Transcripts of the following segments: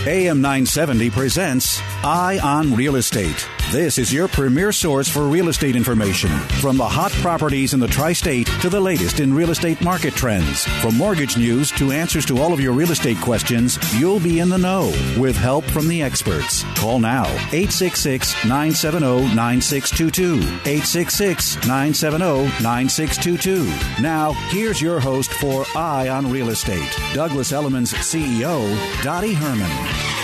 AM 970 presents Eye on Real Estate. This is your premier source for real estate information. From the hot properties in the tri-state to the latest in real estate market trends. From mortgage news to answers to all of your real estate questions, you'll be in the know with help from the experts. Call now, 866-970-9622. 866-970-9622. Now, here's your host for Eye on Real Estate, Douglas Elliman's CEO, Dottie Herman.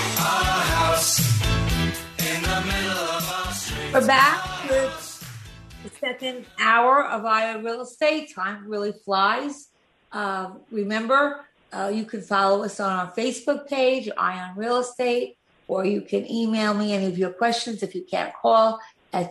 We're back with the second hour of Eye on Real Estate. Time really flies. Remember, you can follow us on our Facebook page, Eye on Real Estate, or you can email me any of your questions if you can't call at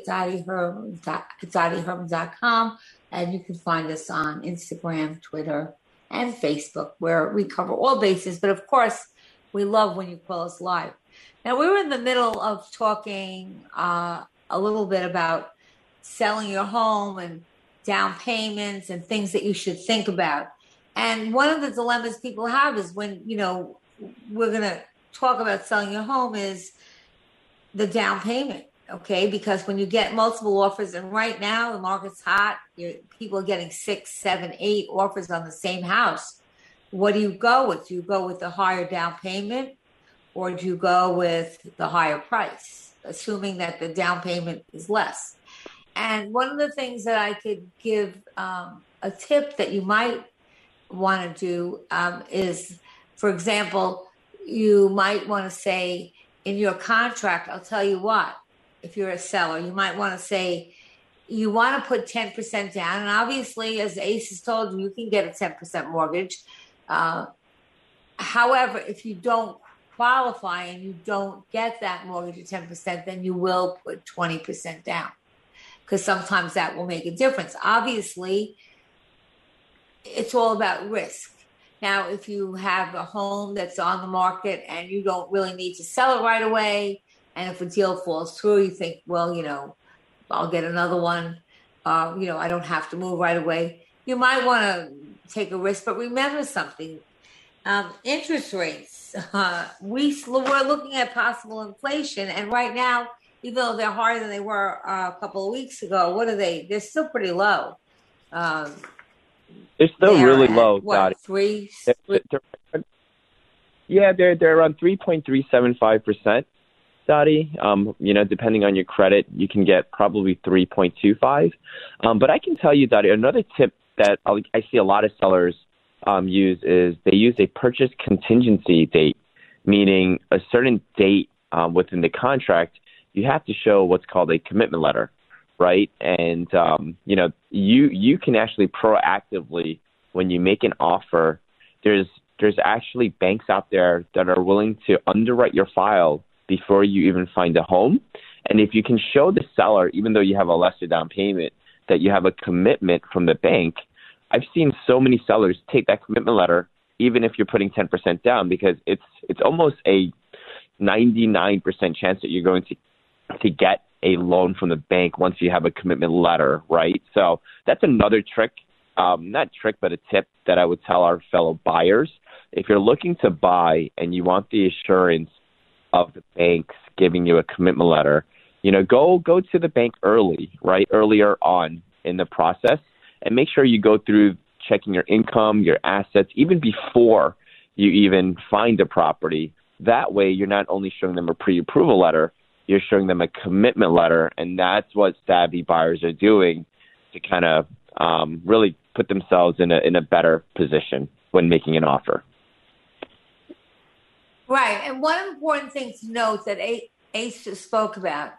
dottieherman.com. And you can find us on Instagram, Twitter, and Facebook, where we cover all bases. But of course, we love when you call us live. Now, we were in the middle of talking a little bit about selling your home and down payments and things that you should think about. And one of the dilemmas people have is when, we're going to talk about selling your home is the down payment, okay? Because when you get multiple offers, and right now the market's hot, people are getting 6, 7, 8 offers on the same house. What do you go with? Do you go with the higher down payment, or do you go with the higher price, assuming that the down payment is less? And one of the things that I could give a tip that you might want to do is, for example, you might want to say in your contract, I'll tell you what, if you're a seller, you might want to say you want to put 10% down. And obviously, as Ace has told you, you can get a 10% mortgage. However, if you don't qualify and you don't get that mortgage at 10%, then you will put 20% down, because sometimes that will make a difference. Obviously, it's all about risk. Now, if you have a home that's on the market and you don't really need to sell it right away, and if a deal falls through, you think, well, I'll get another one. I don't have to move right away. You might want to take a risk, but remember something. Interest rates, we're looking at possible inflation. And right now, even though they're higher than they were a couple of weeks ago, what are they? They're still pretty low. They're still really low. What, 3? Yeah, they're around 3.375%, Dottie. Depending on your credit, you can get probably 3.25. But I can tell you, Dottie, another tip that I see a lot of sellers use is they use a purchase contingency date, meaning a certain date within the contract, you have to show what's called a commitment letter, right? And, you can actually proactively, when you make an offer, there's actually banks out there that are willing to underwrite your file before you even find a home. And if you can show the seller, even though you have a lesser down payment, that you have a commitment from the bank, I've seen so many sellers take that commitment letter, even if you're putting 10% down, because it's almost a 99% chance that you're going to get a loan from the bank once you have a commitment letter, right? So that's another trick, not trick, but a tip that I would tell our fellow buyers. If you're looking to buy and you want the assurance of the banks giving you a commitment letter, go to the bank early, right? Earlier on in the process. And make sure you go through checking your income, your assets, even before you even find a property. That way, you're not only showing them a pre-approval letter, you're showing them a commitment letter. And that's what savvy buyers are doing to kind of really put themselves in a better position when making an offer. Right. And one important thing to note that Ace just spoke about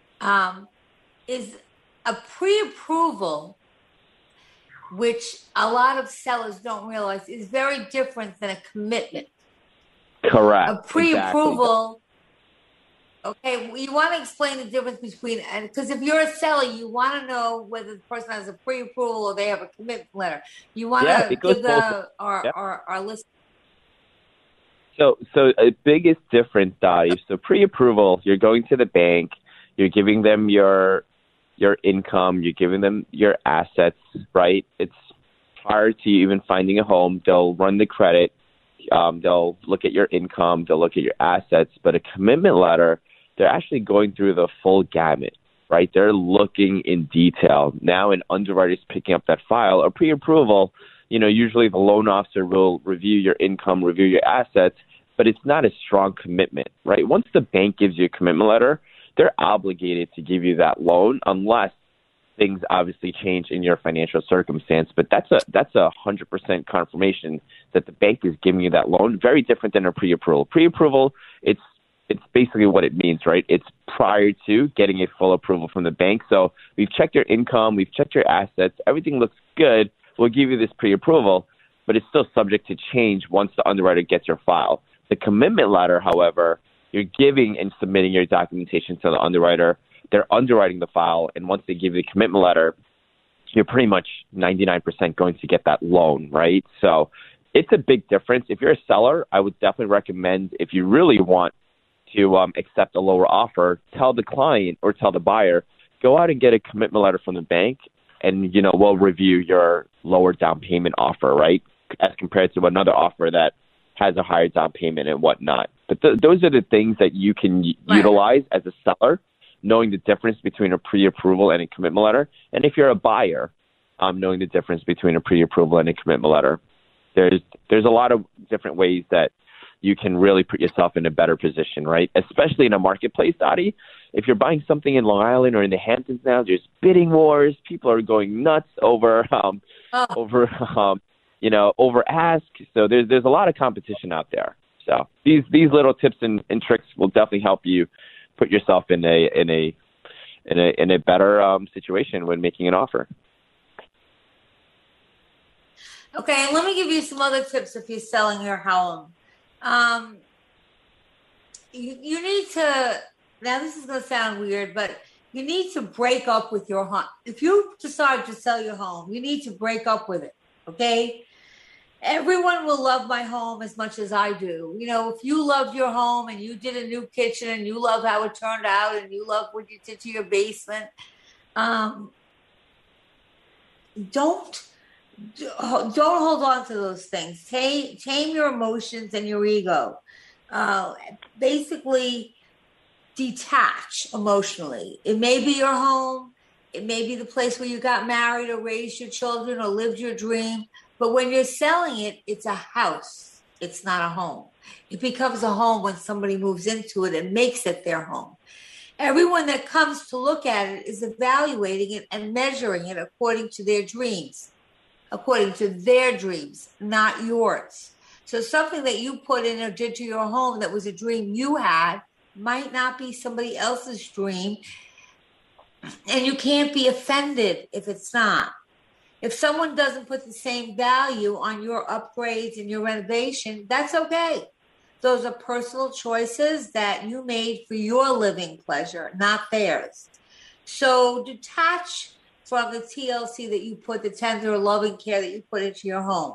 is a pre-approval, which a lot of sellers don't realize is very different than a commitment. Correct. A pre-approval, exactly. Okay, you want to explain the difference between, because if you're a seller, you want to know whether the person has a pre-approval or they have a commitment letter. You want to give our listeners. So a biggest difference, Dottie. So pre-approval, you're going to the bank, you're giving them your income, you're giving them your assets, right? It's prior to you even finding a home. They'll run the credit. They'll look at your income, they'll look at your assets, but a commitment letter, they're actually going through the full gamut, right? They're looking in detail. Now an underwriter's picking up that file. A pre-approval, usually the loan officer will review your income, review your assets, but it's not a strong commitment, right? Once the bank gives you a commitment letter, they're obligated to give you that loan unless things obviously change in your financial circumstance. But that's a 100% confirmation that the bank is giving you that loan. Very different than a pre-approval. Pre-approval, it's basically what it means, right? It's prior to getting a full approval from the bank. So we've checked your income, we've checked your assets, everything looks good. We'll give you this pre-approval, but it's still subject to change once the underwriter gets your file. The commitment letter, however, you're giving and submitting your documentation to the underwriter. They're underwriting the file, and once they give you the commitment letter, you're pretty much 99% going to get that loan, right? So it's a big difference. If you're a seller, I would definitely recommend, if you really want to accept a lower offer, tell the client or tell the buyer, go out and get a commitment letter from the bank, and we'll review your lower down payment offer, right, as compared to another offer that has a higher down payment and whatnot. But those are the things that you can utilize as a seller, knowing the difference between a pre-approval and a commitment letter. And if you're a buyer, knowing the difference between a pre-approval and a commitment letter. There's a lot of different ways that you can really put yourself in a better position, right? Especially in a marketplace, Dottie. If you're buying something in Long Island or in the Hamptons now, there's bidding wars. People are going nuts over ask. So there's a lot of competition out there. So these little tips and tricks will definitely help you put yourself in a better situation when making an offer. Okay, and let me give you some other tips if you're selling your home. You need to, now this is going to sound weird, but you need to break up with your home. If you decide to sell your home, you need to break up with it, okay? Everyone will love my home as much as I do. If you love your home and you did a new kitchen and you love how it turned out and you love what you did to your basement, don't hold on to those things. Tame your emotions and your ego. Basically, detach emotionally. It may be your home. It may be the place where you got married or raised your children or lived your dream. But when you're selling it, it's a house. It's not a home. It becomes a home when somebody moves into it and makes it their home. Everyone that comes to look at it is evaluating it and measuring it according to their dreams, not yours. So something that you put in or did to your home that was a dream you had might not be somebody else's dream. And you can't be offended if it's not. If someone doesn't put the same value on your upgrades and your renovation, that's okay. Those are personal choices that you made for your living pleasure, not theirs. So detach from the TLC that you put, the tender loving care that you put into your home.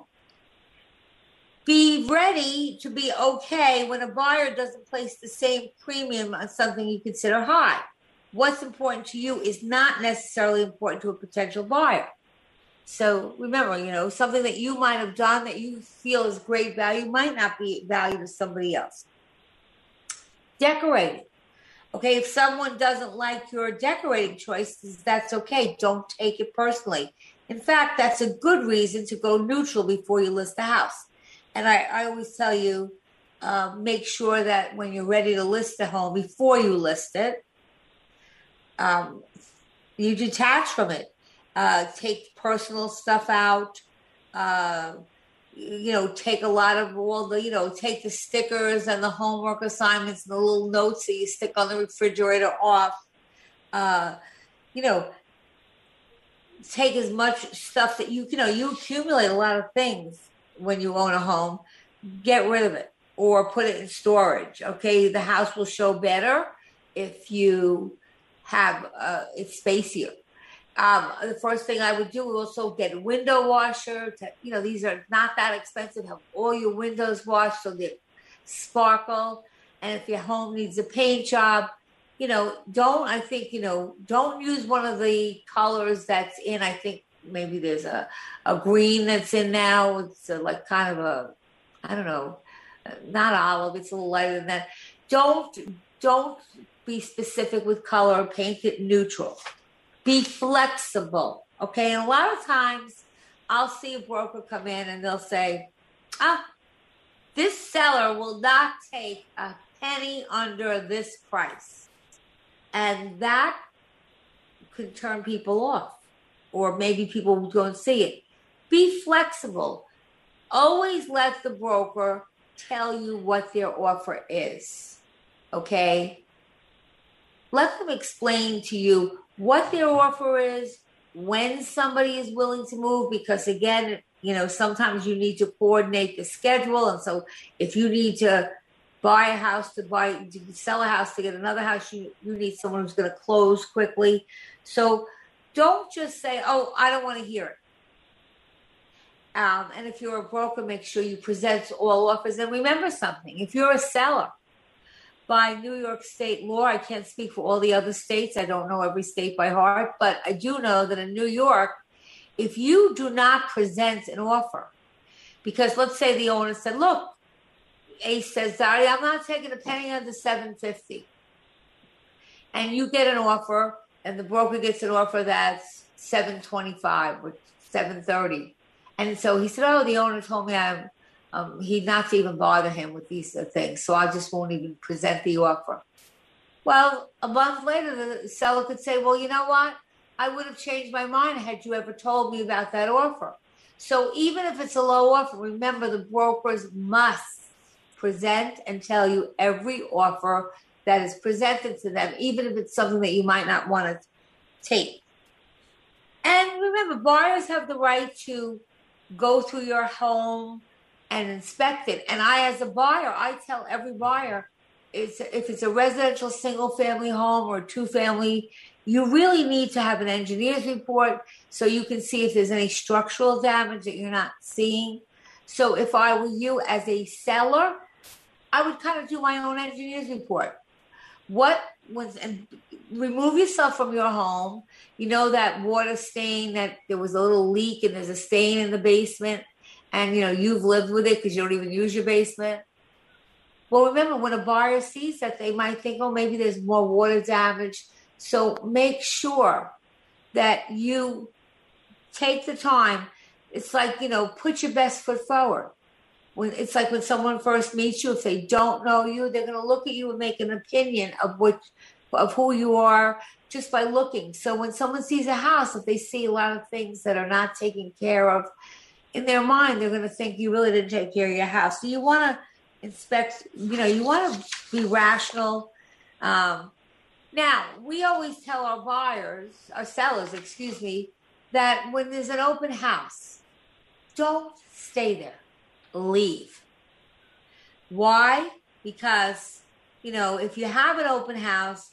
Be ready to be okay when a buyer doesn't place the same premium on something you consider high. What's important to you is not necessarily important to a potential buyer. So remember, something that you might have done that you feel is great value might not be value to somebody else. Decorating. Okay, if someone doesn't like your decorating choices, that's okay. Don't take it personally. In fact, that's a good reason to go neutral before you list the house. And I always tell you, make sure that when you're ready to list the home, before you list it, you detach from it. Take personal stuff out, take a lot of all the, take the stickers and the homework assignments and the little notes that you stick on the refrigerator off. Take as much stuff that you accumulate a lot of things when you own a home, get rid of it or put it in storage. Okay. The house will show better if you have it's spacier. The first thing I would do would also get a window washer. These are not that expensive. Have all your windows washed so they sparkle. And if your home needs a paint job, don't use one of the colors that's in. I think maybe there's a green that's in now. It's I I don't know, not olive, it's a little lighter than that. Don't be specific with color, paint it neutral. Be flexible, okay? And a lot of times I'll see a broker come in and they'll say, this seller will not take a penny under this price. And that could turn people off, or maybe people don't see it. Be flexible. Always let the broker tell you what their offer is, okay? Let them explain to you what their offer is, when somebody is willing to move, because again, sometimes you need to coordinate the schedule. And so if you need to buy a house to sell a house to get another house, you need someone who's going to close quickly. So don't just say, I don't want to hear it. And if you're a broker, make sure you present all offers. And remember something, if you're a seller, by New York State law, I can't speak for all the other states. I don't know every state by heart, but I do know that in New York, if you do not present an offer, because let's say the owner said, look, Ace says, Dari, I'm not taking a penny under $750. And you get an offer, and the broker gets an offer that's $725 or $730. And so he said, the owner told me he'd not to even bother him with these things, so I just won't even present the offer. Well, a month later, the seller could say, well, you know what? I would have changed my mind had you ever told me about that offer. So even if it's a low offer, remember the brokers must present and tell you every offer that is presented to them, even if it's something that you might not want to take. And remember, buyers have the right to go through your home and inspect it. And I, as a buyer, I tell every buyer, if it's a residential single-family home or two-family, you really need to have an engineer's report so you can see if there's any structural damage that you're not seeing. So if I were you as a seller, I would kind of do my own engineer's report. And remove yourself from your home. You know that water stain, that there was a little leak and there's a stain in the basement, and you've lived with it because you don't even use your basement. Well, remember, when a buyer sees that, they might think, maybe there's more water damage. So make sure that you take the time. It's like, put your best foot forward. It's like when someone first meets you, if they don't know you, they're going to look at you and make an opinion of who you are just by looking. So when someone sees a house, if they see a lot of things that are not taken care of, in their mind, they're going to think you really didn't take care of your house. So you want to inspect, you want to be rational. Now, we always tell our sellers, that when there's an open house, don't stay there. Leave. Why? Because, if you have an open house,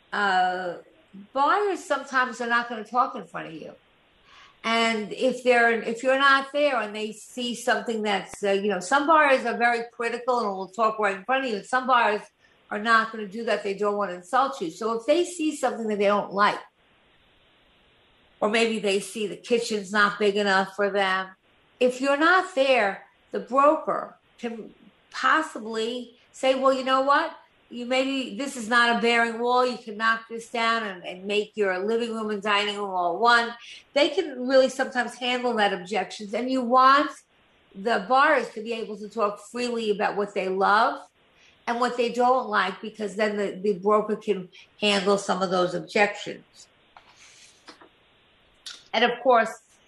buyers sometimes are not going to talk in front of you. And if you're not there and they see something that's, some buyers are very critical and will talk right in front of you. And some buyers are not going to do that. They don't want to insult you. So if they see something that they don't like, or maybe they see the kitchen's not big enough for them, if you're not there, the broker can possibly say, well, you know what? This is not a bearing wall. You can knock this down and make your living room and dining room all one. They can really sometimes handle that objections. And you want the buyers to be able to talk freely about what they love and what they don't like, because then the broker can handle some of those objections. And of course,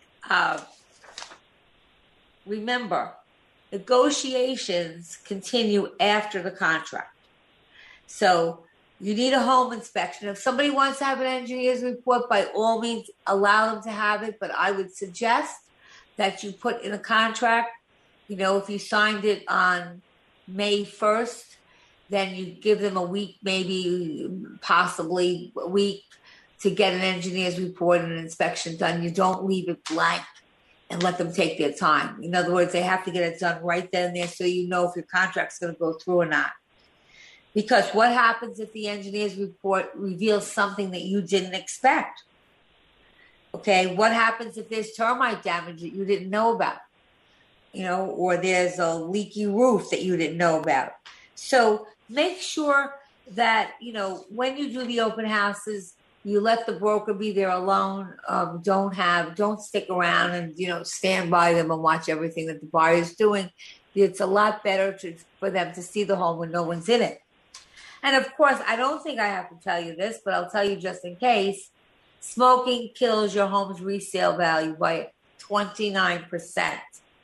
remember, negotiations continue after the contract. So you need a home inspection. If somebody wants to have an engineer's report, by all means, allow them to have it. But I would suggest that you put in a contract, if you signed it on May 1st, then you give them a week, maybe possibly a week, to get an engineer's report and an inspection done. You don't leave it blank and let them take their time. In other words, they have to get it done right then and there so you know if your contract's going to go through or not. Because what happens if the engineer's report reveals something that you didn't expect? Okay, what happens if there's termite damage that you didn't know about? or there's a leaky roof that you didn't know about. So make sure that, when you do the open houses, you let the broker be there alone. Don't stick around and, stand by them and watch everything that the buyer is doing. It's a lot better for them to see the home when no one's in it. And of course, I don't think I have to tell you this, but I'll tell you just in case. Smoking kills your home's resale value by 29%.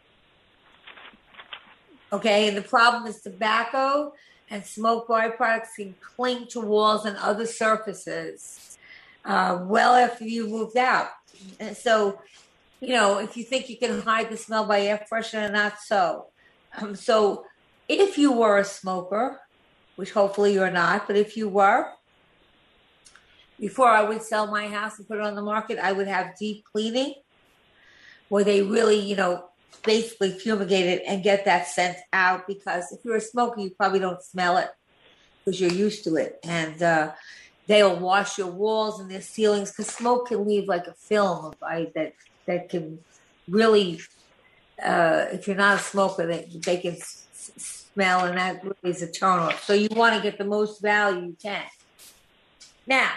Okay, and the problem is tobacco and smoke byproducts can cling to walls and other surfaces well after you moved out. And so, if you think you can hide the smell by air freshener, not so. So if you were a smoker, which hopefully you're not, but if you were, before I would sell my house and put it on the market, I would have deep cleaning where they really, basically fumigate it and get that scent out, because if you're a smoker, you probably don't smell it because you're used to it. And they'll wash your walls and their ceilings, because smoke can leave like a film that can really, if you're not a smoker, they can smell, and that really is a turn off. So you want to get the most value you can. Now,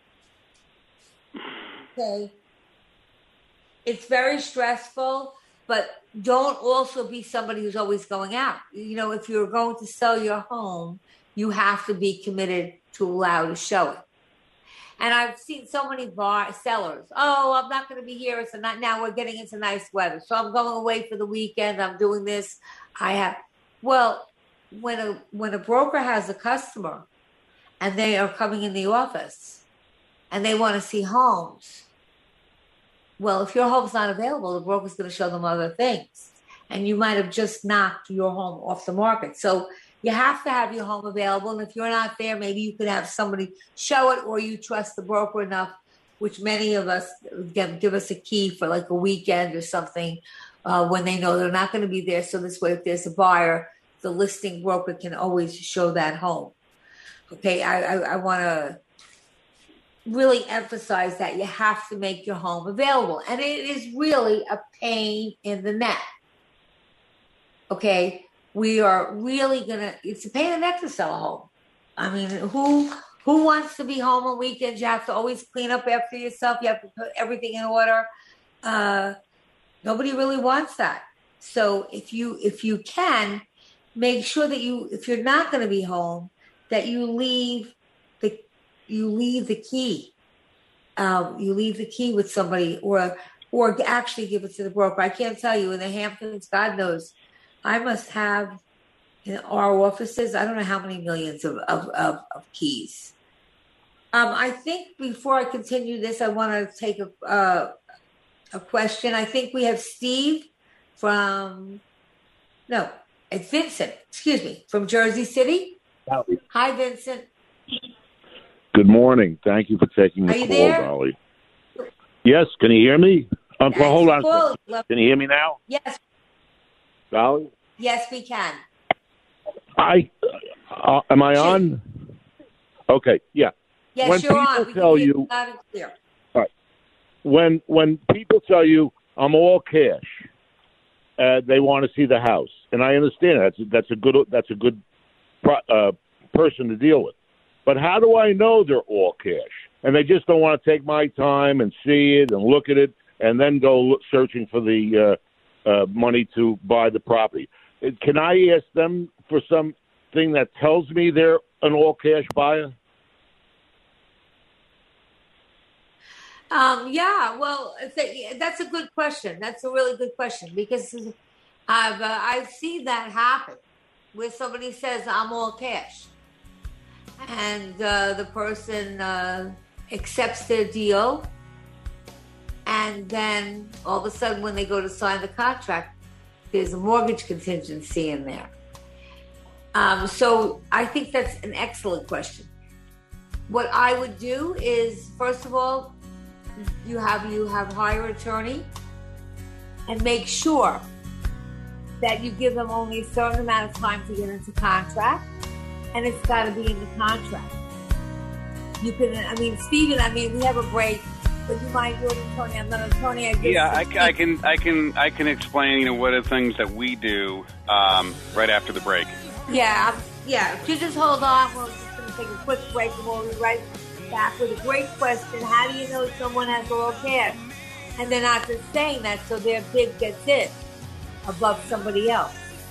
okay, it's very stressful, but don't also be somebody who's always going out. If you're going to sell your home, you have to be committed to allow to show it. And I've seen so many sellers. Oh, I'm not going to be here. Now we're getting into nice weather, so I'm going away for the weekend. I'm doing this. Well, when a broker has a customer and they are coming in the office and they want to see homes, well, if your home's not available, the broker's going to show them other things, and you might have just knocked your home off the market. So you have to have your home available, and if you're not there, maybe you could have somebody show it, or you trust the broker enough, which many of us give us a key for like a weekend or something when they know they're not going to be there. So this way, if there's a buyer, the listing broker can always show that home. Okay, I want to really emphasize that you have to make your home available, and it is really a pain in the neck. Okay, we are really it's a pain in the neck to sell a home. I mean, who wants to be home on weekends? You have to always clean up after yourself. You have to put everything in order. Nobody really wants that. So if you can, make sure that if you're not going to be home, that you leave the key. You leave the key with somebody, or actually give it to the broker. I can't tell you, in the Hamptons, God knows, I must have in our offices, I don't know how many millions of keys. I think before I continue this, I want to take a question. I think we have Steve it's Vincent, from Jersey City. Howdy. Hi, Vincent. Good morning. Thank you for taking the call, Dolly. Yes, can you hear me? Hold on. Can you hear me now? Yes. Dolly? Yes, we can. Am I on? Okay, yeah. Yes, when you're on. People tell you, loud and clear. All right. When people tell you, I'm all cash, they want to see the house, and I understand that's a good person to deal with. But how do I know they're all cash? And they just don't want to take my time and see it and look at it and then go searching for the money to buy the property. Can I ask them for something that tells me they're an all-cash buyer? Yeah, well, that's a good question. That's a really good question, because I've seen that happen where somebody says, I'm all cash. And the person accepts their deal, and then all of a sudden when they go to sign the contract, there's a mortgage contingency in there. So I think that's an excellent question. What I would do is, first of all, you hire an attorney and make sure that you give them only a certain amount of time to get into contract. And it's got to be in the contract. Stephen, we have a break Would you mind doing it, Tony? I'm not an attorney. I can explain, what are the things that we do right after the break. Yeah. If you just hold on, we're just going to take a quick break and we'll be right back with a great question. How do you know someone has oral care? And they're not just saying that so their bid gets it above somebody else.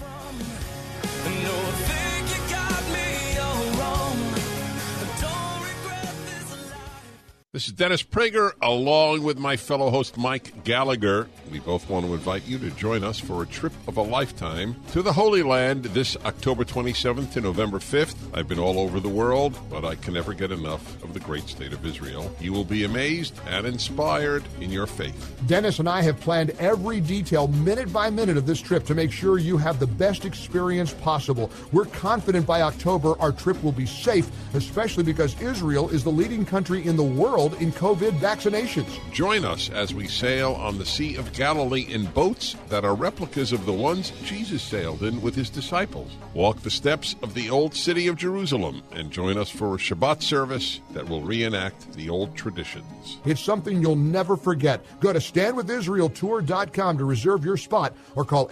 This is Dennis Prager, along with my fellow host Mike Gallagher. We both want to invite you to join us for a trip of a lifetime to the Holy Land this October 27th to November 5th. I've been all over the world, but I can never get enough of the great state of Israel. You will be amazed and inspired in your faith. Dennis and I have planned every detail, minute by minute, of this trip to make sure you have the best experience possible. We're confident by October our trip will be safe, especially because Israel is the leading country in the world in COVID vaccinations. Join us as we sail on the Sea of Galilee in boats that are replicas of the ones Jesus sailed in with his disciples. Walk the steps of the old city of Jerusalem and join us for a Shabbat service that will reenact the old traditions. It's something you'll never forget. Go to standwithisraeltour.com to reserve your spot or call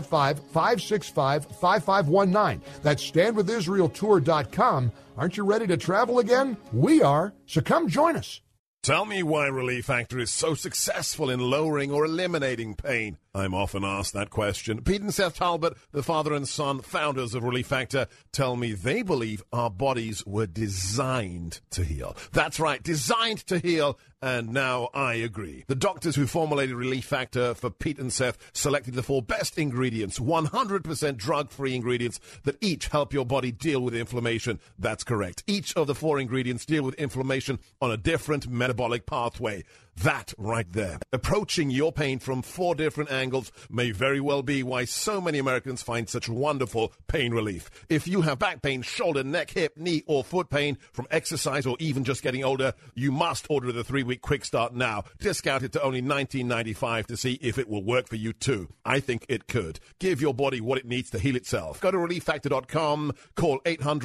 855-565-5519. That's standwithisraeltour.com. Aren't you ready to travel again? We are. So come join us. Tell me why Relief Factor is so successful in lowering or eliminating pain. I'm often asked that question. Pete and Seth Talbot, the father and son founders of Relief Factor, tell me they believe our bodies were designed to heal. That's right, designed to heal, and now I agree. The doctors who formulated Relief Factor for Pete and Seth selected the 4 best ingredients, 100% drug-free ingredients that each help your body deal with inflammation. That's correct. Each of the 4 ingredients deal with inflammation on a different metabolic pathway. That right there. Approaching your pain from 4 different angles may very well be why so many Americans find such wonderful pain relief. If you have back pain, shoulder, neck, hip, knee, or foot pain from exercise or even just getting older, you must order the 3-week Quick Start now. Discounted to only $19.95 to see if it will work for you too. I think it could. Give your body what it needs to heal itself. Go to ReliefFactor.com. Call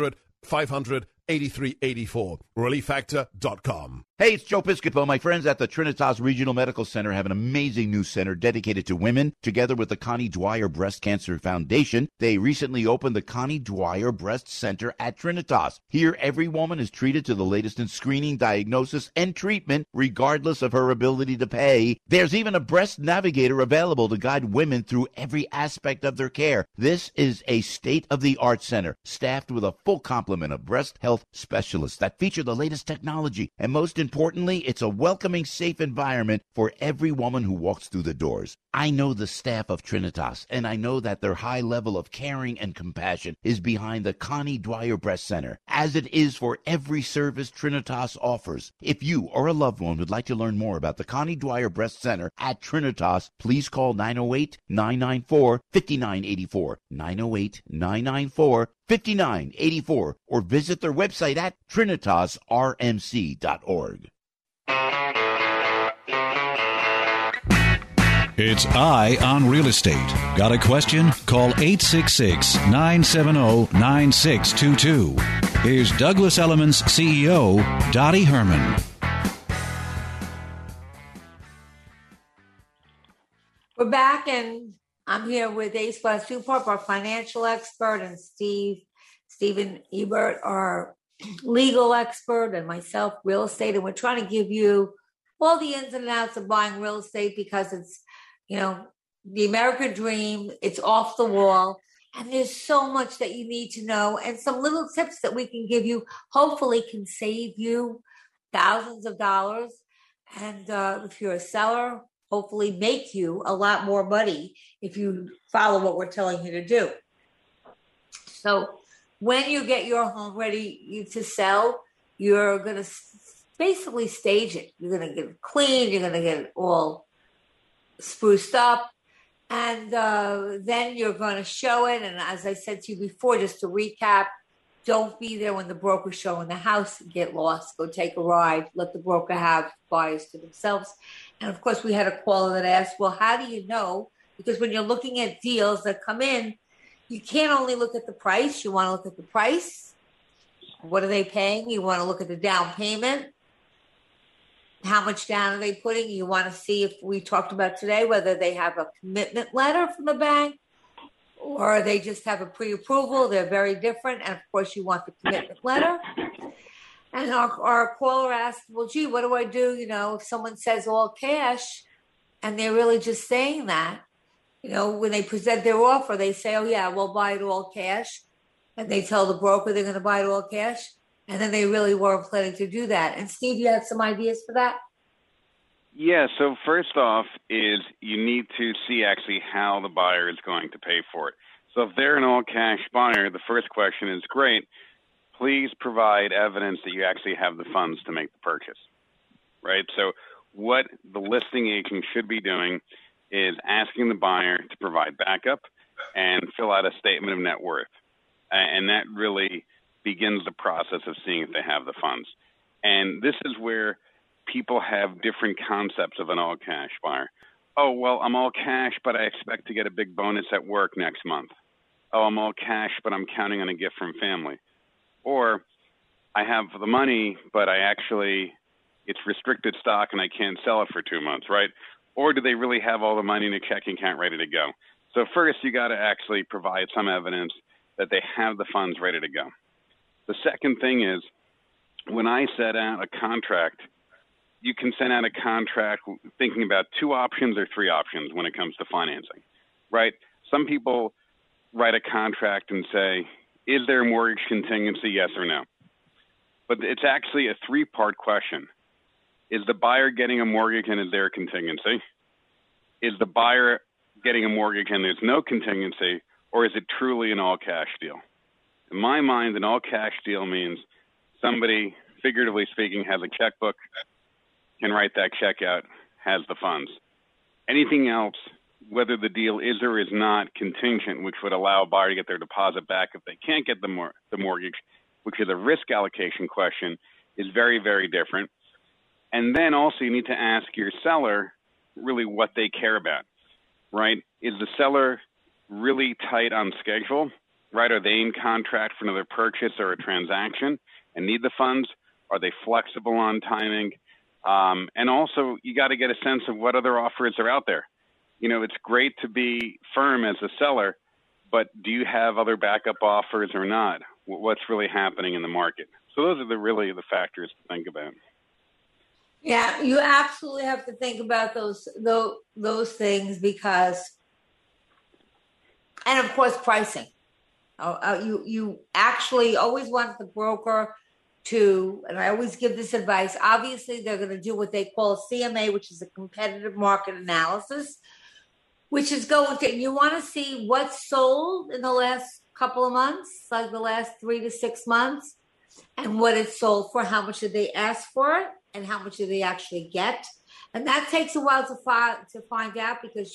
800-500-8384. ReliefFactor.com. Hey, it's Joe Piscopo. My friends at the Trinitas Regional Medical Center have an amazing new center dedicated to women. Together with the Connie Dwyer Breast Cancer Foundation, they recently opened the Connie Dwyer Breast Center at Trinitas. Here, every woman is treated to the latest in screening, diagnosis, and treatment, regardless of her ability to pay. There's even a breast navigator available to guide women through every aspect of their care. This is a state-of-the-art center, staffed with a full complement of breast health specialists that feature the latest technology, and most importantly, it's a welcoming, safe environment for every woman who walks through the doors. I know the staff of Trinitas, and I know that their high level of caring and compassion is behind the Connie Dwyer Breast Center, as it is for every service Trinitas offers. If you or a loved one would like to learn more about the Connie Dwyer Breast Center at Trinitas, please call 908-994-5984, 908-994-5984, or visit their website at trinitasrmc.org. It's Eye on Real Estate. Got a question? Call 866-970-9622. Here's Douglas Elliman's CEO, Dottie Herman. We're back, and I'm here with Ace Glass Newport, our financial expert, and Stephen Ebert, our legal expert, and myself, real estate. And we're trying to give you all the ins and outs of buying real estate because it's, the American dream. It's off the wall. And there's so much that you need to know, and some little tips that we can give you, hopefully can save you thousands of dollars. And if you're a seller, hopefully make you a lot more money if you follow what we're telling you to do. So when you get your home ready to sell, you're going to basically stage it. You're going to get it clean. You're going to get it all spruced up. And then you're going to show it. And as I said to you before, just to recap, don't be there when the broker's showing the house. Get lost. Go take a ride. Let the broker have buyers to themselves. And, of course, we had a caller that asked, well, how do you know? Because when you're looking at deals that come in, you can't only look at the price. You want to look at the price. What are they paying? You want to look at the down payment. how much down are they putting? You want to see, if we talked about today, whether they have a commitment letter from the bank or they just have a pre-approval. They're very different. And of course, you want the commitment letter. And our caller asked, well, gee, what do I do? If someone says all cash and they're really just saying that, when they present their offer, they say, oh, yeah, we'll buy it all cash. And they tell the broker they're going to buy it all cash. And then they really weren't planning to do that. And Steve, you have some ideas for that? Yeah, so first off is you need to see actually how the buyer is going to pay for it. So if they're an all-cash buyer, the first question is, great, please provide evidence that you actually have the funds to make the purchase, right? So what the listing agent should be doing is asking the buyer to provide backup and fill out a statement of net worth. And that really begins the process of seeing if they have the funds. And this is where people have different concepts of an all-cash buyer. Oh, well, I'm all cash, but I expect to get a big bonus at work next month. Oh, I'm all cash, but I'm counting on a gift from family. Or I have the money, but it's restricted stock and I can't sell it for 2 months, right? Or do they really have all the money in a checking account ready to go? So first, you got to actually provide some evidence that they have the funds ready to go. The second thing is, when I set out a contract, you can send out a contract thinking about 2 options or 3 options when it comes to financing, right? Some people write a contract and say, is there a mortgage contingency, yes or no? But it's actually a 3-part question. Is the buyer getting a mortgage and is there a contingency? Is the buyer getting a mortgage and there's no contingency, or is it truly an all-cash deal? In my mind, an all-cash deal means somebody, figuratively speaking, has a checkbook, can write that check out, has the funds. Anything else, whether the deal is or is not contingent, which would allow a buyer to get their deposit back if they can't get the mortgage, which is a risk allocation question, is very, very different. And then also you need to ask your seller really what they care about, right? Is the seller really tight on schedule, right? Are they in contract for another purchase or a transaction and need the funds? Are they flexible on timing? And also you got to get a sense of what other offers are out there. It's great to be firm as a seller, but do you have other backup offers or not? What's really happening in the market? So those are really the factors to think about. Yeah, you absolutely have to think about those things because, and of course, pricing. You actually always want the broker to, and I always give this advice, obviously they're going to do what they call a CMA, which is a competitive market analysis, which is you want to see what's sold in the last couple of months, like the last 3 to 6 months, and what it's sold for, how much did they ask for it, and how much do they actually get. And that takes a while to find out because,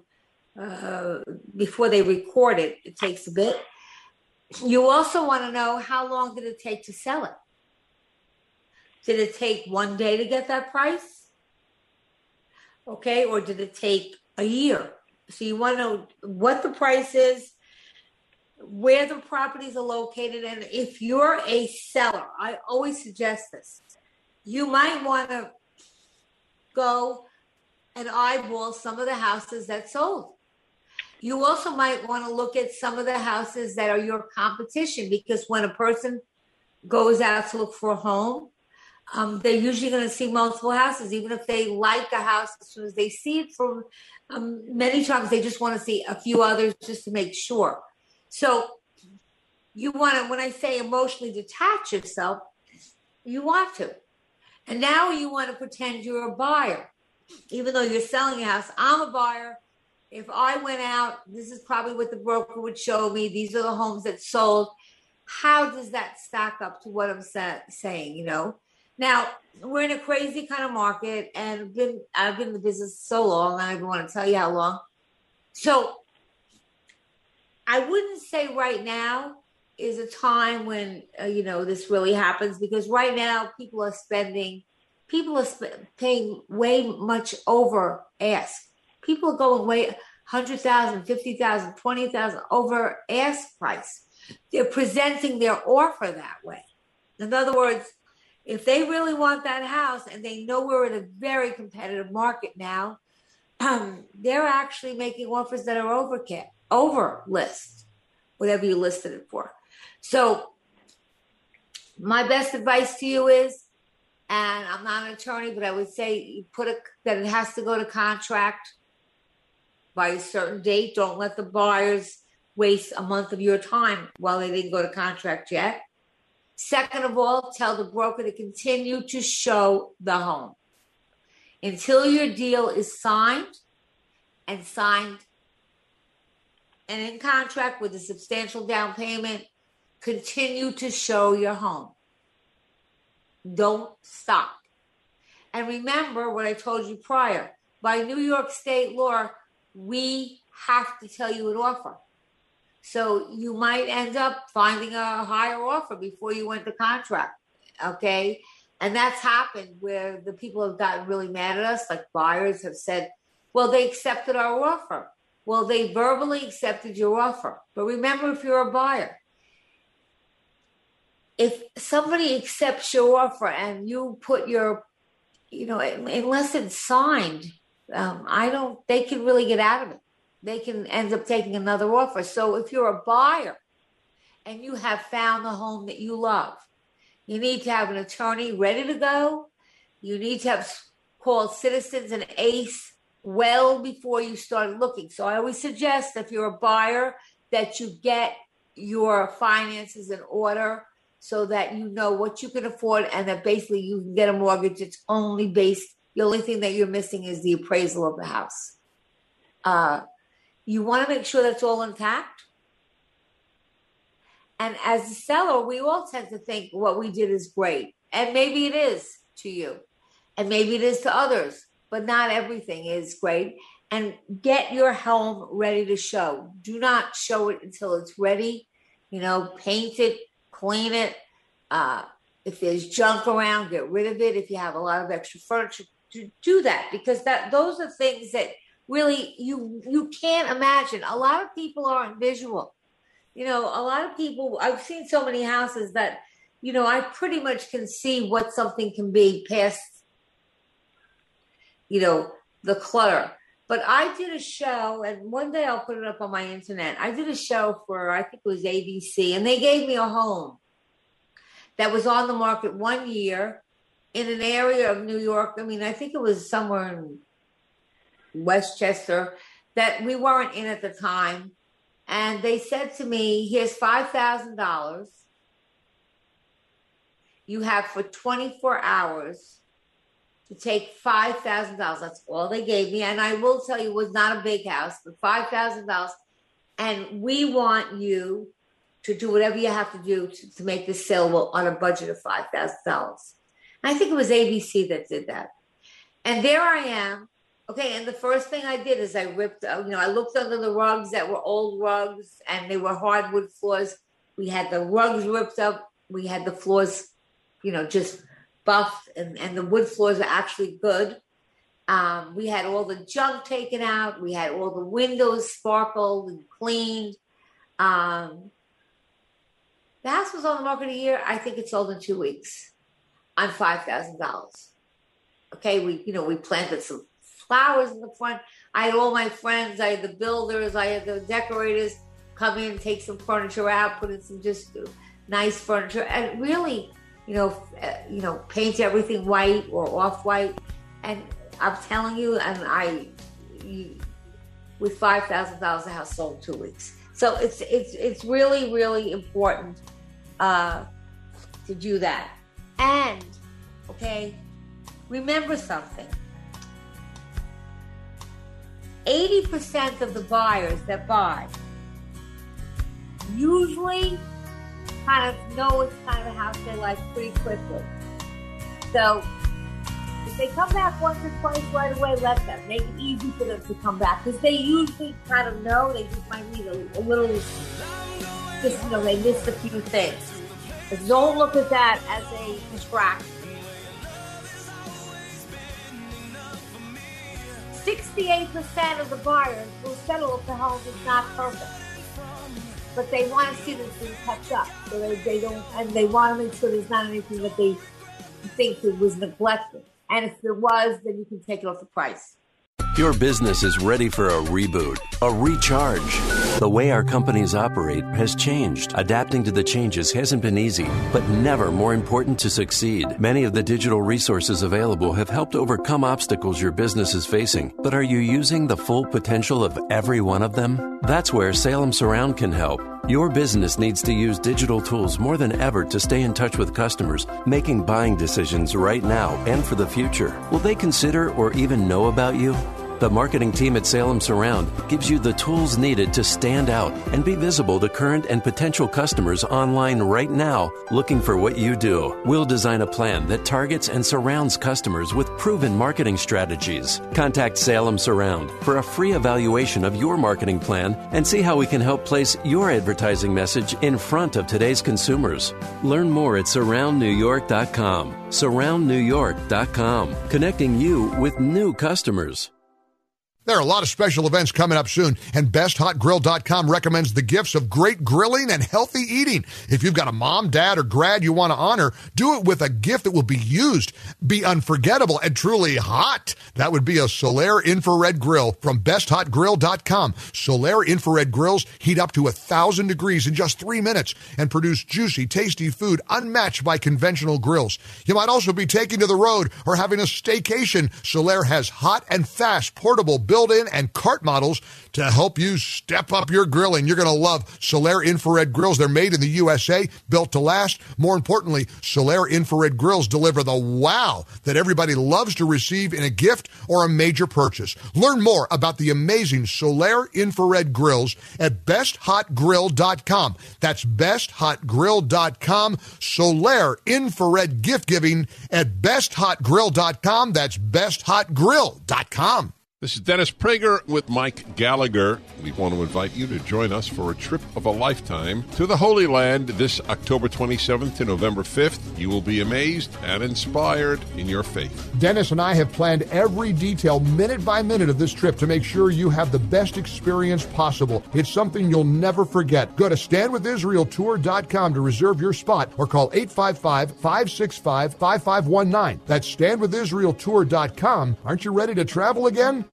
before they record it, it takes a bit. You also want to know how long did it take to sell it? Did it take 1 day to get that price? Okay, or did it take a year? So you want to know what the price is, where the properties are located, and if you're a seller, I always suggest this. You might want to go and eyeball some of the houses that sold. You also might want to look at some of the houses that are your competition, because when a person goes out to look for a home, they're usually going to see multiple houses, even if they like a house. As soon as they see it, from many times they just want to see a few others just to make sure. So you want to, when I say emotionally detach yourself, you want to. And now you want to pretend you're a buyer. Even though you're selling a house, I'm a buyer. If I went out, this is probably what the broker would show me. These are the homes that sold. How does that stack up to what I'm saying, Now, we're in a crazy kind of market, and I've been in the business so long, I don't even want to tell you how long. So I wouldn't say right now is a time when, this really happens, because right now people are paying way much over ask. People are going way 100,000, 50,000, 20,000 over ask price. They're presenting their offer that way. In other words, if they really want that house and they know we're in a very competitive market now, they're actually making offers that are over list, whatever you listed it for. So my best advice to you is, and I'm not an attorney, but I would say you that it has to go to contract by a certain date. Don't let the buyers waste a month of your time while they didn't go to contract yet. Second of all, tell the broker to continue to show the home until your deal is signed and in contract with a substantial down payment. Continue to show your home. Don't stop. And remember what I told you prior. By New York State law, we have to tell you an offer. So you might end up finding a higher offer before you went to contract, okay? And that's happened where the people have gotten really mad at us, like buyers have said, well, they accepted our offer. Well, they verbally accepted your offer. But remember, if you're a buyer, if somebody accepts your offer and you put your, unless it's signed, they can really get out of it. They can end up taking another offer. So if you're a buyer and you have found the home that you love, you need to have an attorney ready to go. You need to have called Citizens and ACE well before you start looking. So I always suggest if you're a buyer that you get your finances in order so that you know what you can afford and that basically you can get a mortgage. It's only based, the only thing that you're missing is the appraisal of the house. You want to make sure that's all intact. And as a seller, we all tend to think what we did is great. And maybe it is to you. And maybe it is to others. But not everything is great. And get your home ready to show. Do not show it until it's ready. Paint it, clean it. If there's junk around, get rid of it. If you have a lot of extra furniture, do that. Because those are things that really, you can't imagine. A lot of people aren't visual. A lot of people, I've seen so many houses that, I pretty much can see what something can be past, the clutter. But I did a show, and one day I'll put it up on my internet. I did a show for, I think it was ABC, and they gave me a home that was on the market 1 year in an area of New York. I think it was somewhere in Westchester that we weren't in at the time. And they said to me, here's $5,000. You have for 24 hours to take $5,000. That's all they gave me. And I will tell you, it was not a big house, but $5,000. And we want you to do whatever you have to do to make this saleable on a budget of $5,000. I think it was ABC that did that. And there I am. Okay, and the first thing I did is I ripped, I looked under the rugs that were old rugs and they were hardwood floors. We had the rugs ripped up. We had the floors, just buffed and the wood floors are actually good. We had all the junk taken out. We had all the windows sparkled and cleaned. The house was on the market a year. I think it sold in 2 weeks on $5,000. Okay, we planted some flowers in the front. I had all my friends, I had the builders, I had the decorators come in, take some furniture out, put in some just nice furniture, and really, paint everything white or off-white. And I'm telling you, with $5,000, the house sold in 2 weeks. So it's really, really important to do that. And, okay, remember something. 80% of the buyers that buy usually kind of know it's kind of a house they like pretty quickly. So if they come back once or twice right away, let them. Make it easy for them to come back because they usually kind of know. They just might need a little, they missed a few things. But don't look at that as a distraction. 68% of the buyers will settle if the home is not perfect. But they want to see that it's been touched up. So they don't, and they want to make sure there's not anything that they think it was neglected. And if there was, then you can take it off the price. Your business is ready for a reboot, a recharge. The way our companies operate has changed. Adapting to the changes hasn't been easy, but never more important to succeed. Many of the digital resources available have helped overcome obstacles your business is facing. But are you using the full potential of every one of them? That's where Salem Surround can help. Your business needs to use digital tools more than ever to stay in touch with customers, making buying decisions right now and for the future. Will they consider or even know about you? The marketing team at Salem Surround gives you the tools needed to stand out and be visible to current and potential customers online right now looking for what you do. We'll design a plan that targets and surrounds customers with proven marketing strategies. Contact Salem Surround for a free evaluation of your marketing plan and see how we can help place your advertising message in front of today's consumers. Learn more at surroundnewyork.com. Surroundnewyork.com, connecting you with new customers. There are a lot of special events coming up soon, and BestHotGrill.com recommends the gifts of great grilling and healthy eating. If you've got a mom, dad, or grad you want to honor, do it with a gift that will be used, be unforgettable, and truly hot. That would be a Solaire infrared grill from BestHotGrill.com. Solaire infrared grills heat up to 1,000 degrees in just 3 minutes and produce juicy, tasty food unmatched by conventional grills. You might also be taking to the road or having a staycation. Solaire has hot and fast portable built-in and cart models to help you step up your grilling. You're going to love Solaire infrared grills. They're made in the USA, built to last. More importantly, Solaire infrared grills deliver the wow that everybody loves to receive in a gift or a major purchase. Learn more about the amazing Solaire infrared grills at BestHotGrill.com. That's BestHotGrill.com. Solaire infrared gift giving at BestHotGrill.com. That's BestHotGrill.com. This is Dennis Prager with Mike Gallagher. We want to invite you to join us for a trip of a lifetime to the Holy Land this October 27th to November 5th. You will be amazed and inspired in your faith. Dennis and I have planned every detail, minute by minute, of this trip to make sure you have the best experience possible. It's something you'll never forget. Go to StandWithIsraelTour.com to reserve your spot or call 855-565-5519. That's StandWithIsraelTour.com. Aren't you ready to travel again?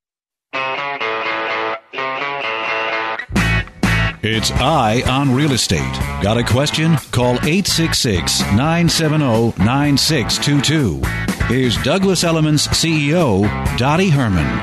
It's Eye on Real Estate. Got a question? Call 866-970-9622. Here's Douglas Elliman's CEO, Dottie Herman.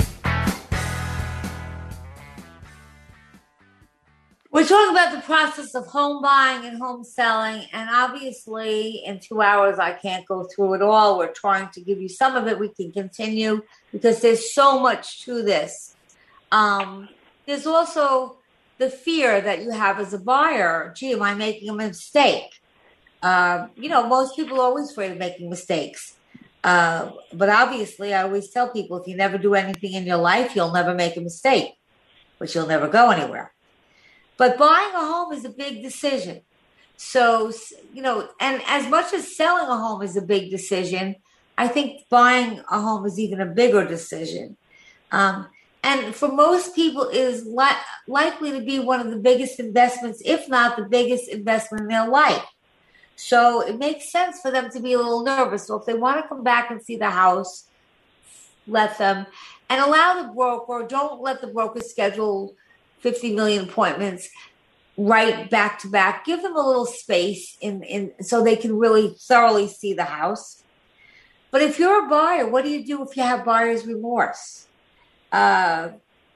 We're talking about the process of home buying and home selling, and obviously in 2 hours I can't go through it all. We're trying to give you some of it. We can continue because there's so much to this. There's also the fear that you have as a buyer. Gee, am I making a mistake? Most people are always afraid of making mistakes. But obviously I always tell people, if you never do anything in your life, you'll never make a mistake, but you'll never go anywhere. But buying a home is a big decision. So, and as much as selling a home is a big decision, I think buying a home is even a bigger decision. And for most people, it is likely to be one of the biggest investments, if not the biggest investment in their life. So it makes sense for them to be a little nervous. So if they want to come back and see the house, let them. And allow the broker, don't let the broker schedule 50 million appointments right back to back. Give them a little space in so they can really thoroughly see the house. But if you're a buyer, what do you do if you have buyer's remorse? Because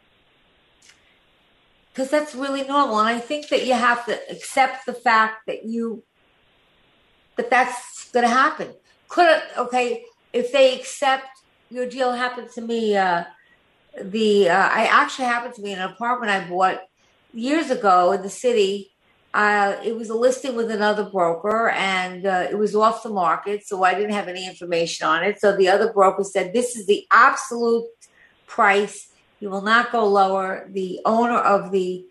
that's really normal. And I think that you have to accept the fact that that's going to happen. If they accept your deal, happened to me. Happened to me in an apartment I bought years ago in the city. It was a listing with another broker, and it was off the market, so I didn't have any information on it. So the other broker said, "This is the absolute price. You will not go lower." The owner of the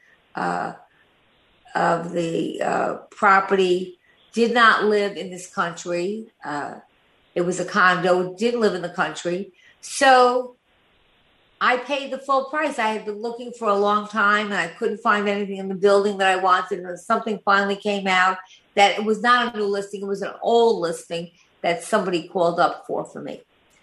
property did not live in this country. It was a condo. Didn't live in the country, so I paid the full price. I had been looking for a long time, and I couldn't find anything in the building that I wanted. And something finally came out that it was not a new listing. It was an old listing. that somebody called up for me.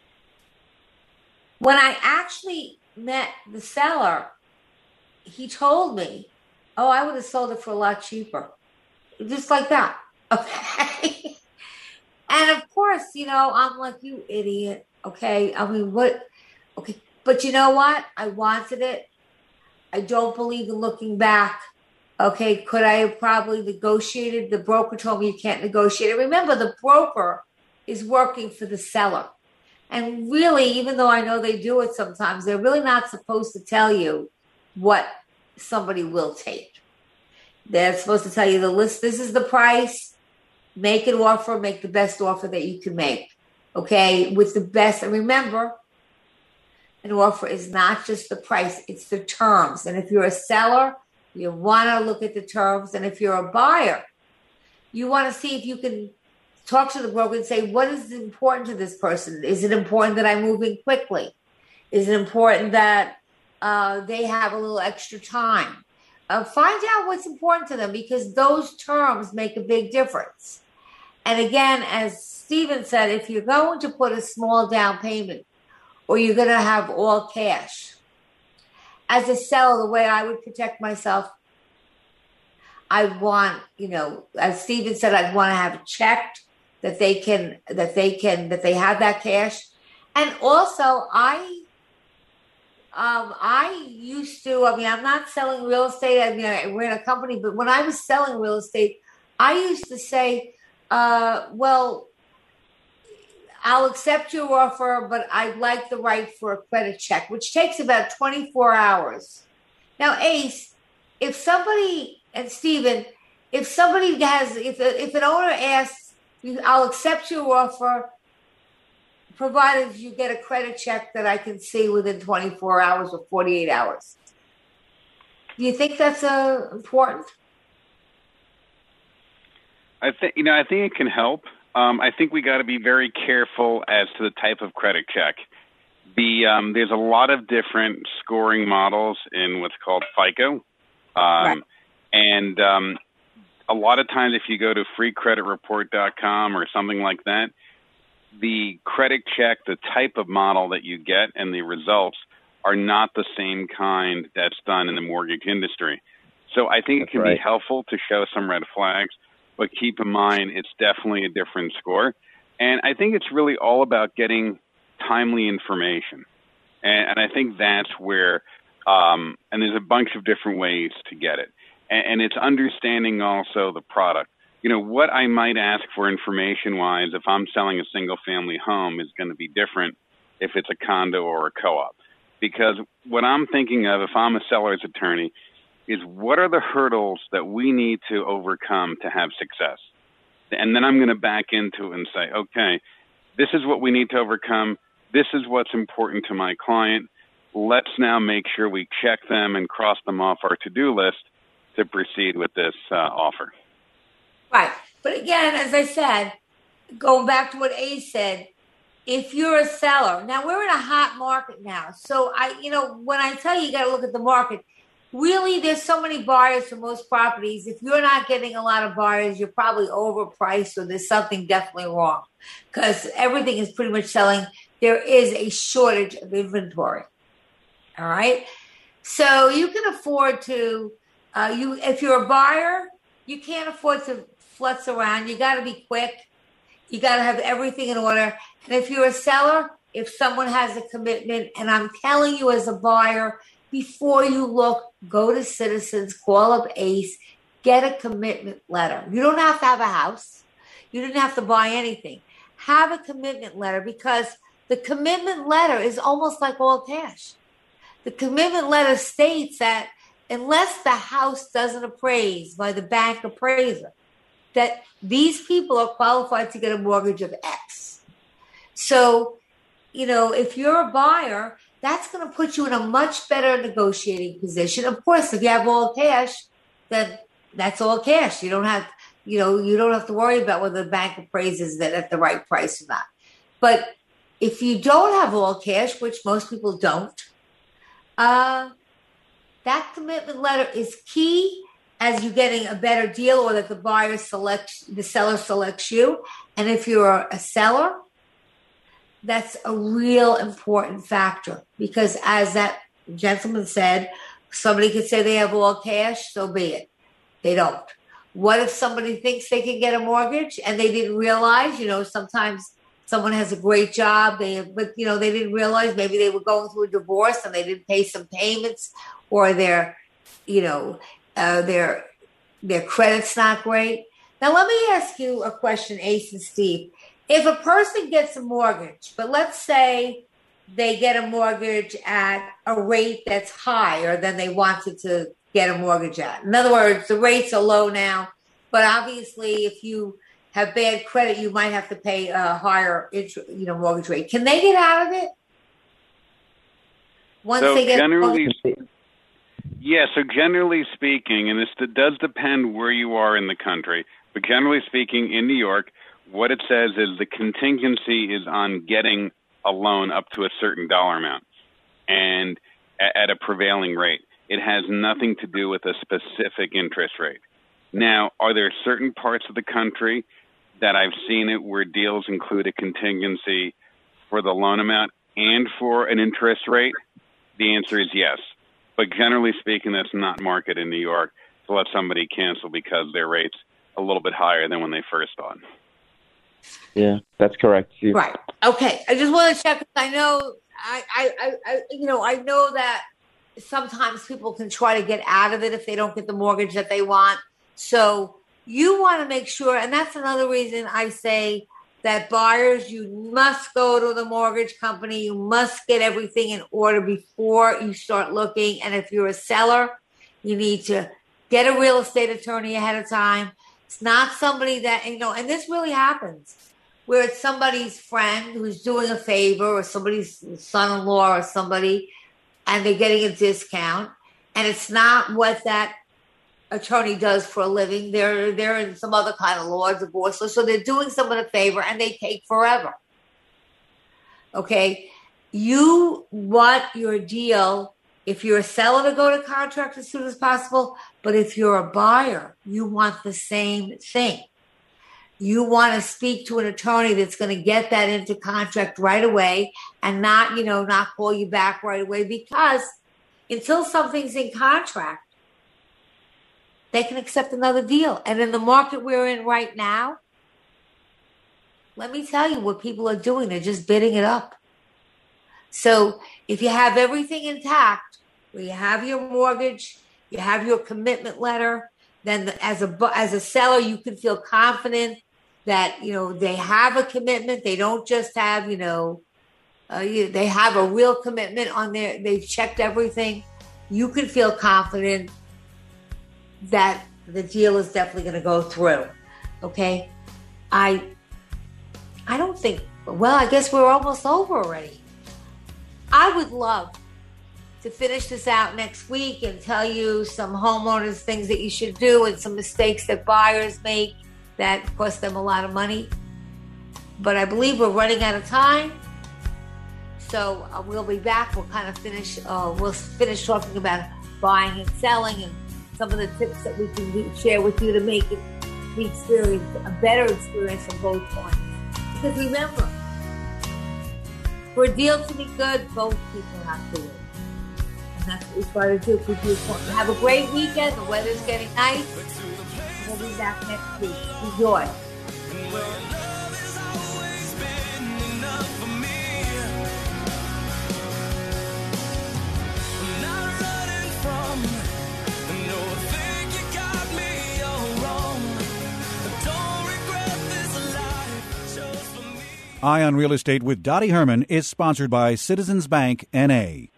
When I actually met the seller, he told me, oh, I would have sold it for a lot cheaper. Just like that. Okay. And of course, I'm like, you idiot. Okay. I mean, what? Okay. But you know what? I wanted it. I don't believe in looking back. Okay. Could I have probably negotiated? The broker told me you can't negotiate it. Remember, the broker is working for the seller. And really, even though I know they do it sometimes, they're really not supposed to tell you what somebody will take. They're supposed to tell you the list. This is the price. Make an offer. Make the best offer that you can make. Okay? With the best. And remember, an offer is not just the price. It's the terms. And if you're a seller, you want to look at the terms. And if you're a buyer, you want to see if you can talk to the broker and say, what is important to this person? Is it important that I'm moving quickly? Is it important that they have a little extra time? Find out what's important to them, because those terms make a big difference. And again, as Stephen said, if you're going to put a small down payment or you're going to have all cash, as a seller, the way I would protect myself, I want, as Stephen said, I'd want to have it checked that they have that cash. And also I used to, I'm not selling real estate. I ran a company, but when I was selling real estate, I used to say, well, I'll accept your offer, but I'd like the right for a credit check, which takes about 24 hours. Now, Ace, if somebody, and Stephen, if an owner asks, I'll accept your offer, provided you get a credit check that I can see within 24 hours or 48 hours. Do you think that's important? I think it can help. I think we got to be very careful as to the type of credit check. There's a lot of different scoring models in what's called FICO. Right. And a lot of times if you go to freecreditreport.com or something like that, the credit check, the type of model that you get and the results are not the same kind that's done in the mortgage industry. So I think it can be helpful to show some red flags, but keep in mind it's definitely a different score. And I think it's really all about getting timely information. And I think that's where, and there's a bunch of different ways to get it. And it's understanding also the product. What I might ask for information-wise if I'm selling a single-family home is going to be different if it's a condo or a co-op. Because what I'm thinking of, if I'm a seller's attorney, is what are the hurdles that we need to overcome to have success? And then I'm going to back into it and say, okay, this is what we need to overcome. This is what's important to my client. Let's now make sure we check them and cross them off our to-do list to proceed with this offer. Right. But again, as I said, going back to what Ace said, if you're a seller, now we're in a hot market now. So when I tell you got to look at the market, really there's so many buyers for most properties. If you're not getting a lot of buyers, you're probably overpriced or there's something definitely wrong because everything is pretty much selling. There is a shortage of inventory. All right. So you can afford to, if you're a buyer, you can't afford to futz around. You got to be quick. You got to have everything in order. And if you're a seller, if someone has a commitment, and I'm telling you as a buyer, before you look, go to Citizens, call up Ace, get a commitment letter. You don't have to have a house. You didn't have to buy anything. Have a commitment letter because the commitment letter is almost like all cash. The commitment letter states that unless the house doesn't appraise by the bank appraiser, that these people are qualified to get a mortgage of X. So, if you're a buyer, that's going to put you in a much better negotiating position. Of course, if you have all cash, then that's all cash. You don't have, you don't have to worry about whether the bank appraises that at the right price or not. But if you don't have all cash, which most people don't, that commitment letter is key. as you getting a better deal, or that the seller selects you. And if you're a seller, that's a real important factor, because as that gentleman said, somebody could say they have all cash, so be it. They don't. What if somebody thinks they can get a mortgage and they didn't realize, sometimes someone has a great job, but they didn't realize maybe they were going through a divorce and they didn't pay some payments, or their credit's not great. Now, let me ask you a question, Ace and Steve. If a person gets a mortgage, but let's say they get a mortgage at a rate that's higher than they wanted to get a mortgage at. In other words, the rates are low now, but obviously if you have bad credit, you might have to pay a higher mortgage rate. Can they get out of it? So generally speaking, and this does depend where you are in the country, but generally speaking, in New York, what it says is the contingency is on getting a loan up to a certain dollar amount and at a prevailing rate. It has nothing to do with a specific interest rate. Now, are there certain parts of the country that I've seen it where deals include a contingency for the loan amount and for an interest rate? The answer is yes. But generally speaking, that's not market in New York to let somebody cancel because their rate's a little bit higher than when they first thought. Yeah, that's correct. Right. Okay. I just want to check. I know, I know that sometimes people can try to get out of it if they don't get the mortgage that they want. So you want to make sure, and that's another reason I say that buyers, you must go to the mortgage company. You must get everything in order before you start looking. And if you're a seller, you need to get a real estate attorney ahead of time. It's not somebody that, and this really happens, where it's somebody's friend who's doing a favor, or somebody's son-in-law or somebody, and they're getting a discount. And it's not what that attorney does for a living. They're in some other kind of law, divorce law. So they're doing someone a favor and they take forever. Okay. You want your deal, if you're a seller, to go to contract as soon as possible. But if you're a buyer, you want the same thing. You want to speak to an attorney that's going to get that into contract right away and not call you back right away, because until something's in contract, they can accept another deal. And in the market we're in right now, let me tell you what people are doing. They're just bidding it up. So if you have everything intact, where you have your mortgage, you have your commitment letter, then as a seller, you can feel confident that, they have a commitment. They don't just have, they have a real commitment on there. They've checked everything. You can feel confident that the deal is definitely going to go through. Okay. I don't think, I guess we're almost over already. I would love to finish this out next week and tell you some homeowners things that you should do and some mistakes that buyers make that cost them a lot of money. But I believe we're running out of time. So we'll be back. We'll kind of finish talking about buying and selling and some of the tips that we can share with you to make it the experience, a better experience on both points. Because remember, for a deal to be good, both people have to win. And that's what we try to do. Have a great weekend. The weather's getting nice. We'll be back next week. Enjoy. Eye on Real Estate with Dottie Herman is sponsored by Citizens Bank, N.A.